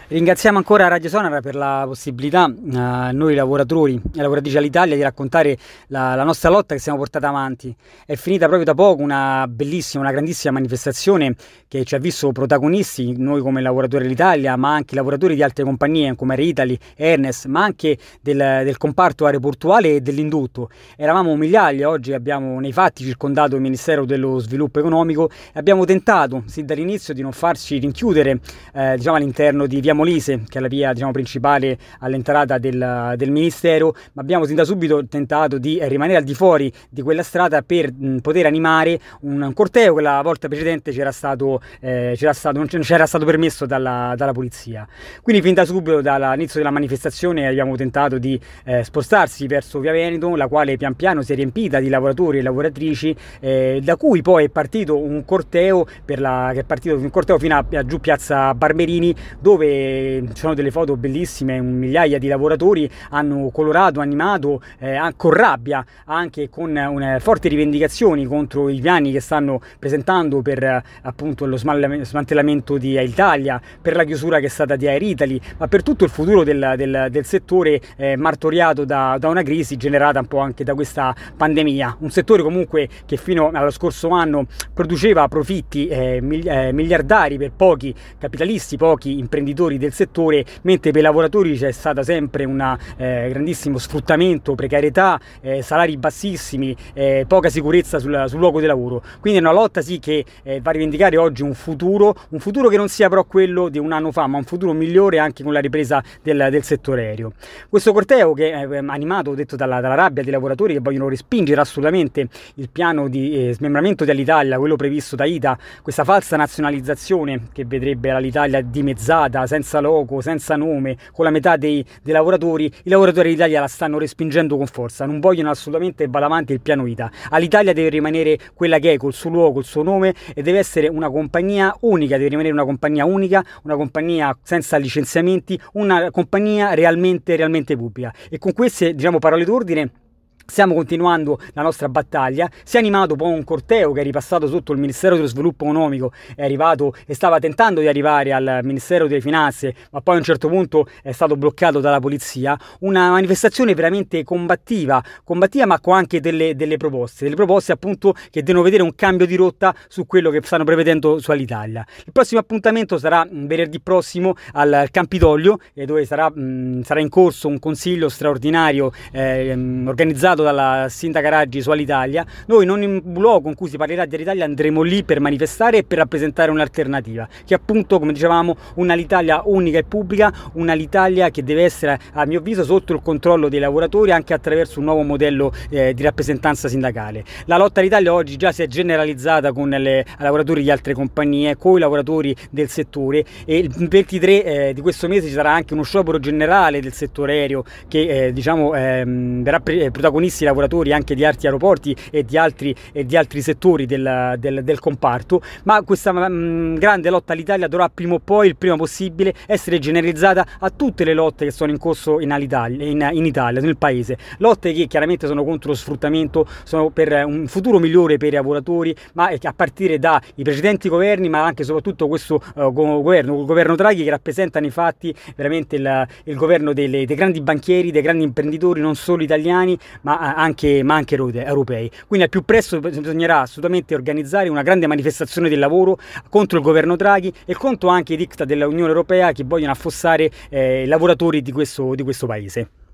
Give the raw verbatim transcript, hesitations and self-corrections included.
Ringraziamo ancora Radio Sonara per la possibilità, a noi lavoratori e lavoratrici all'Italia, di raccontare la, la nostra lotta che siamo portata avanti. È finita proprio da poco una bellissima, una grandissima manifestazione che ci ha visto protagonisti, noi come lavoratori dell'Italia, ma anche i lavoratori di altre compagnie come Air Italy, Ernest, ma anche del, del comparto aeroportuale e dell'indotto. Eravamo migliaia, oggi abbiamo nei fatti circondato il Ministero dello Sviluppo Economico e abbiamo tentato, sin dall'inizio, di non farci rinchiudere eh, diciamo, all'interno di Via Molise, che è la via diciamo, principale all'entrata del, del Ministero, ma abbiamo sin da subito tentato di rimanere al di fuori di quella strada per mh, poter animare un, un corteo che la volta precedente c'era stato, eh, c'era stato, non c'era stato permesso dalla, dalla polizia. Quindi fin da subito, dall'inizio della manifestazione, abbiamo tentato di eh, spostarsi verso Via Veneto, la quale pian piano si è riempita di lavoratori e lavoratrici, eh, da cui poi è partito un corteo, per la, che è partito un corteo fino a, a giù piazza Barberini, dove ci sono delle foto bellissime, migliaia di lavoratori hanno colorato, animato eh, con rabbia, anche con una forti rivendicazioni contro i piani che stanno presentando per eh, appunto lo smantellamento di Air Italia, per la chiusura che è stata di Air Italy, ma per tutto il futuro del, del, del settore eh, martoriato da, da una crisi generata un po' anche da questa pandemia. Un settore comunque che fino allo scorso anno produceva profitti eh, miliardari per pochi capitalisti, pochi imprenditori del settore, mentre per i lavoratori c'è stato sempre un eh, grandissimo sfruttamento, precarietà, eh, salari bassissimi, eh, poca sicurezza sul, sul luogo di lavoro. Quindi è una lotta sì che eh, va a rivendicare oggi un futuro, un futuro che non sia però quello di un anno fa, ma un futuro migliore anche con la ripresa del, del settore aereo. Questo corteo, che è animato, ho detto, dalla, dalla rabbia dei lavoratori che vogliono respingere assolutamente il piano di eh, smembramento dell'Italia, quello previsto da I T A, questa falsa nazionalizzazione che vedrebbe l'Italia dimezzata, senza logo, senza nome, con la metà dei, dei lavoratori. I lavoratori dell'Italia la stanno respingendo con forza, non vogliono assolutamente che vada avanti il piano I T A. All'Italia deve rimanere quella che è, col suo luogo, col suo nome, e deve essere una compagnia unica, deve rimanere una compagnia unica, una compagnia senza licenziamenti, una compagnia realmente, realmente pubblica. E con queste, diciamo, parole d'ordine stiamo continuando la nostra battaglia. Si è animato poi un corteo che è ripassato sotto il Ministero dello Sviluppo Economico, è arrivato e stava tentando di arrivare al Ministero delle Finanze, ma poi a un certo punto è stato bloccato dalla polizia. Una manifestazione veramente combattiva, combattiva ma con anche delle, delle proposte, delle proposte appunto che devono vedere un cambio di rotta su quello che stanno prevedendo su Alitalia. Il prossimo appuntamento sarà venerdì prossimo al Campidoglio, dove sarà, mh, sarà in corso un consiglio straordinario eh, organizzato dalla sindaca Raggi su Alitalia. Noi, non in un luogo in cui si parlerà di Alitalia, andremo lì per manifestare e per rappresentare un'alternativa, che è appunto, come dicevamo, un'Alitalia unica e pubblica, un'Alitalia che deve essere, a mio avviso, sotto il controllo dei lavoratori, anche attraverso un nuovo modello eh, di rappresentanza sindacale. La lotta all'Italia oggi già si è generalizzata con le lavoratori di altre compagnie, con i lavoratori del settore, e il ventitré eh, di questo mese ci sarà anche uno sciopero generale del settore aereo che eh, diciamo ehm, verrà pre- protagonista i lavoratori anche di altri aeroporti e di altri, e di altri settori del, del, del comparto. Ma questa mh, grande lotta all'Italia dovrà prima o poi, il prima possibile, essere generalizzata a tutte le lotte che sono in corso in, Alitalia, in, in Italia, nel paese. Lotte che chiaramente sono contro lo sfruttamento, sono per un futuro migliore per i lavoratori, ma a partire dai precedenti governi, ma anche e soprattutto questo uh, governo, il governo Draghi, che rappresenta nei fatti veramente il, il governo delle, dei grandi banchieri, dei grandi imprenditori, non solo italiani, ma Anche, ma anche europei. Quindi al più presto bisognerà assolutamente organizzare una grande manifestazione del lavoro contro il governo Draghi e contro anche i diktat dell'Unione Europea che vogliono affossare eh, i lavoratori di questo, di questo paese.